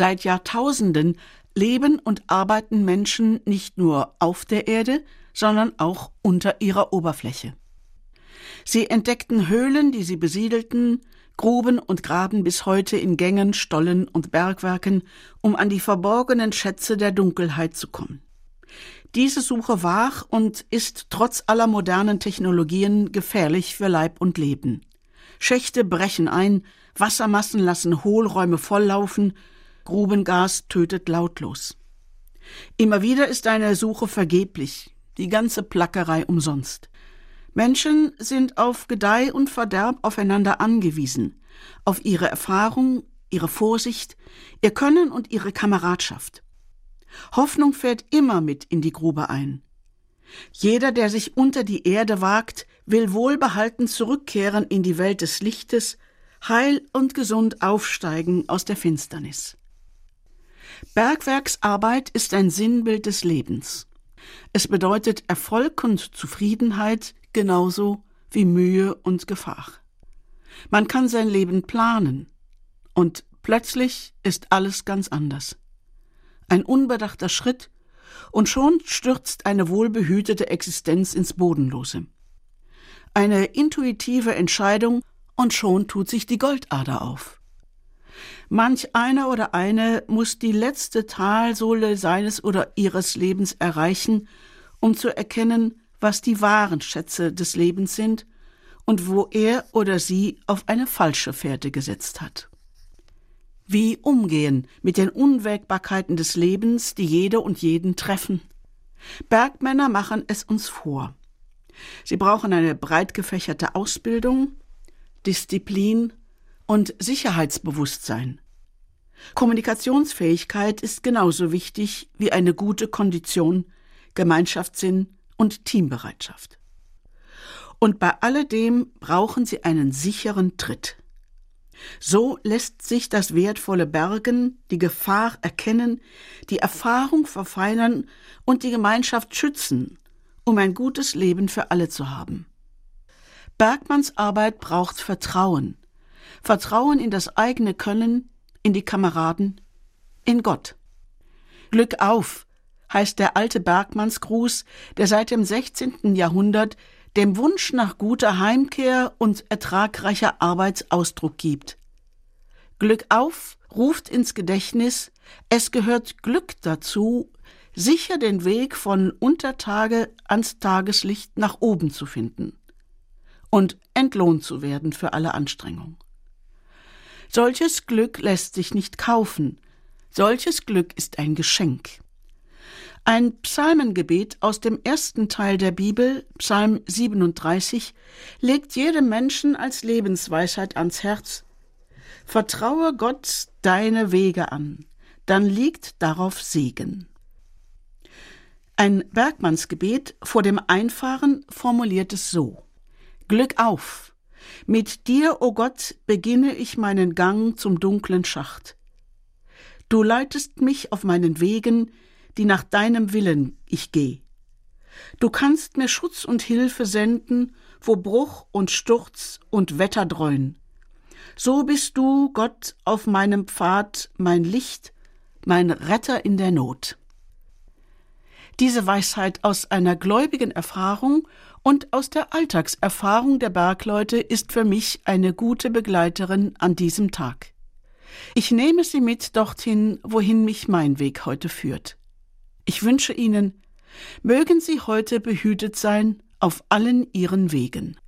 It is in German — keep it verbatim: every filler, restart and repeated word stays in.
Seit Jahrtausenden leben und arbeiten Menschen nicht nur auf der Erde, sondern auch unter ihrer Oberfläche. Sie entdeckten Höhlen, die sie besiedelten, gruben und graben bis heute in Gängen, Stollen und Bergwerken, um an die verborgenen Schätze der Dunkelheit zu kommen. Diese Suche war und ist trotz aller modernen Technologien gefährlich für Leib und Leben. Schächte brechen ein, Wassermassen lassen Hohlräume volllaufen, Grubengas tötet lautlos. Immer wieder ist eine Suche vergeblich, die ganze Plackerei umsonst. Menschen sind auf Gedeih und Verderb aufeinander angewiesen, auf ihre Erfahrung, ihre Vorsicht, ihr Können und ihre Kameradschaft. Hoffnung fährt immer mit in die Grube ein. Jeder, der sich unter die Erde wagt, will wohlbehalten zurückkehren in die Welt des Lichtes, heil und gesund aufsteigen aus der Finsternis. Bergwerksarbeit ist ein Sinnbild des Lebens. Es bedeutet Erfolg und Zufriedenheit genauso wie Mühe und Gefahr. Man kann sein Leben planen und plötzlich ist alles ganz anders. Ein unbedachter Schritt und schon stürzt eine wohlbehütete Existenz ins Bodenlose. Eine intuitive Entscheidung und schon tut sich die Goldader auf. Manch einer oder eine muss die letzte Talsohle seines oder ihres Lebens erreichen, um zu erkennen, was die wahren Schätze des Lebens sind und wo er oder sie auf eine falsche Fährte gesetzt hat. Wie umgehen mit den Unwägbarkeiten des Lebens, die jede und jeden treffen? Bergmänner machen es uns vor. Sie brauchen eine breit gefächerte Ausbildung, Disziplin und Sicherheitsbewusstsein. Kommunikationsfähigkeit ist genauso wichtig wie eine gute Kondition, Gemeinschaftssinn und Teambereitschaft. Und bei alledem brauchen sie einen sicheren Tritt. So lässt sich das wertvolle Bergen, die Gefahr erkennen, die Erfahrung verfeinern und die Gemeinschaft schützen, um ein gutes Leben für alle zu haben. Bergmannsarbeit braucht Vertrauen. Vertrauen in das eigene Können, in die Kameraden, in Gott. Glück auf, heißt der alte Bergmannsgruß, der seit dem sechzehnten Jahrhundert dem Wunsch nach guter Heimkehr und ertragreicher Arbeit Ausdruck gibt. Glück auf ruft ins Gedächtnis, es gehört Glück dazu, sicher den Weg von Untertage ans Tageslicht nach oben zu finden und entlohnt zu werden für alle Anstrengung. Solches Glück lässt sich nicht kaufen, solches Glück ist ein Geschenk. Ein Psalmengebet aus dem ersten Teil der Bibel, Psalm siebenunddreißig, legt jedem Menschen als Lebensweisheit ans Herz: Vertraue Gott deine Wege an, dann liegt darauf Segen. Ein Bergmannsgebet vor dem Einfahren formuliert es so: Glück auf! Mit dir, o Gott, beginne ich meinen Gang zum dunklen Schacht. Du leitest mich auf meinen Wegen, die nach deinem Willen ich geh. Du kannst mir Schutz und Hilfe senden, wo Bruch und Sturz und Wetter dräuen. So bist du, Gott, auf meinem Pfad, mein Licht, mein Retter in der Not. Diese Weisheit aus einer gläubigen Erfahrung und aus der Alltagserfahrung der Bergleute ist für mich eine gute Begleiterin an diesem Tag. Ich nehme sie mit dorthin, wohin mich mein Weg heute führt. Ich wünsche Ihnen, mögen Sie heute behütet sein auf allen Ihren Wegen.